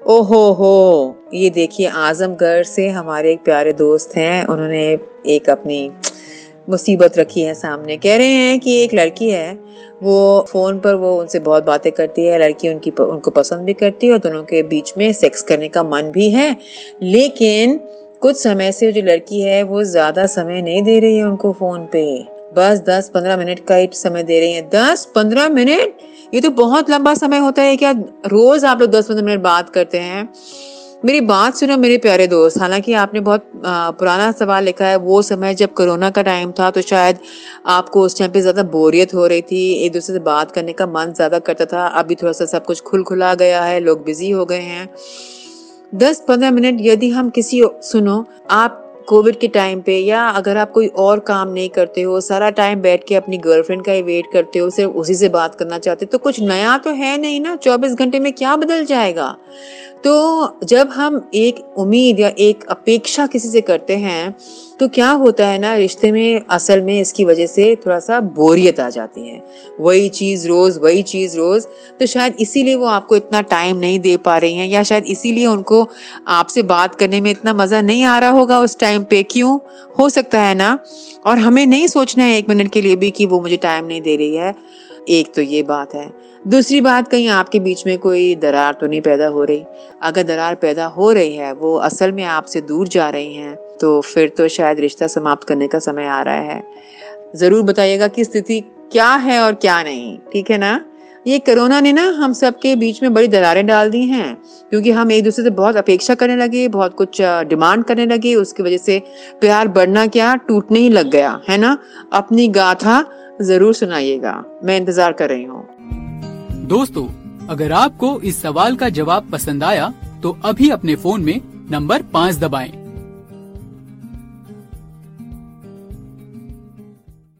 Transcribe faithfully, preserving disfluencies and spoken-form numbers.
ओहो हो, ये देखिए आजमगढ़ से हमारे एक प्यारे दोस्त हैं, उन्होंने एक अपनी मुसीबत रखी है सामने। कह रहे हैं कि एक लड़की है, वो फोन पर वो उनसे बहुत बातें करती है, लड़की उनकी उनको पसंद भी करती है और दोनों के बीच में सेक्स करने का मन भी है, लेकिन कुछ समय से जो लड़की है वो ज्यादा समय नहीं दे रही है उनको फोन पे। बस दस पंद्रह मिनट का ही समय दे रही है। दस पंद्रह मिनट, ये तो बहुत लंबा समय होता है क्या? रोज आप लोग दस पंद्रह मिनट बात करते हैं। मेरी बात सुनो मेरे प्यारे दोस्त, हालांकि आपने बहुत आ, पुराना सवाल लिखा है। वो समय जब कोरोना का टाइम था तो शायद आपको उस टाइम पे ज्यादा बोरियत हो रही थी, एक दूसरे से बात करने का मन ज्यादा करता था। अभी थोड़ा सा सब कुछ खुल खुला गया है, लोग बिजी हो गए हैं। दस पंद्रह मिनट यदि हम किसी, सुनो, आप कोविड के टाइम पे या अगर आप कोई और काम नहीं करते हो, सारा टाइम बैठ के अपनी गर्लफ्रेंड का ही वेट करते हो, सिर्फ उसी से बात करना चाहते हो, तो कुछ नया तो है नहीं ना। चौबीस घंटे में क्या बदल जाएगा? तो जब हम एक उम्मीद या एक अपेक्षा किसी से करते हैं तो क्या होता है ना, रिश्ते में असल में इसकी वजह से थोड़ा सा बोरियत आ जाती है। वही चीज रोज वही चीज रोज, तो शायद इसीलिए वो आपको इतना टाइम नहीं दे पा रही हैं, या शायद इसीलिए उनको आपसे बात करने में इतना मजा नहीं आ रहा होगा उस टाइम पे। क्यों हो सकता है ना? और हमें नहीं सोचना है एक मिनट के लिए भी कि वो मुझे टाइम नहीं दे रही है। एक तो ये बात है। दूसरी बात, कहीं आपके बीच में कोई दरार तो नहीं पैदा हो रही? अगर दरार पैदा हो रही है, वो असल में आपसे दूर जा रही हैं, तो फिर तो शायद रिश्ता समाप्त करने का समय आ रहा है। जरूर बताइएगा कि स्थिति क्या है और क्या नहीं, ठीक है ना? ये कोरोना ने ना हम सबके बीच में बड़ी दरारें डाल दी हैं, क्योंकि हम एक दूसरे से बहुत अपेक्षा करने लगे, बहुत कुछ डिमांड करने लगे। उसकी वजह से प्यार बढ़ना क्या, टूटने ही लग गया है ना। अपनी गाथा जरूर सुनाइएगा, मैं इंतजार कर रही हूँ। दोस्तों, अगर आपको इस सवाल का जवाब पसंद आया तो अभी अपने फोन में नंबर पाँच दबाएं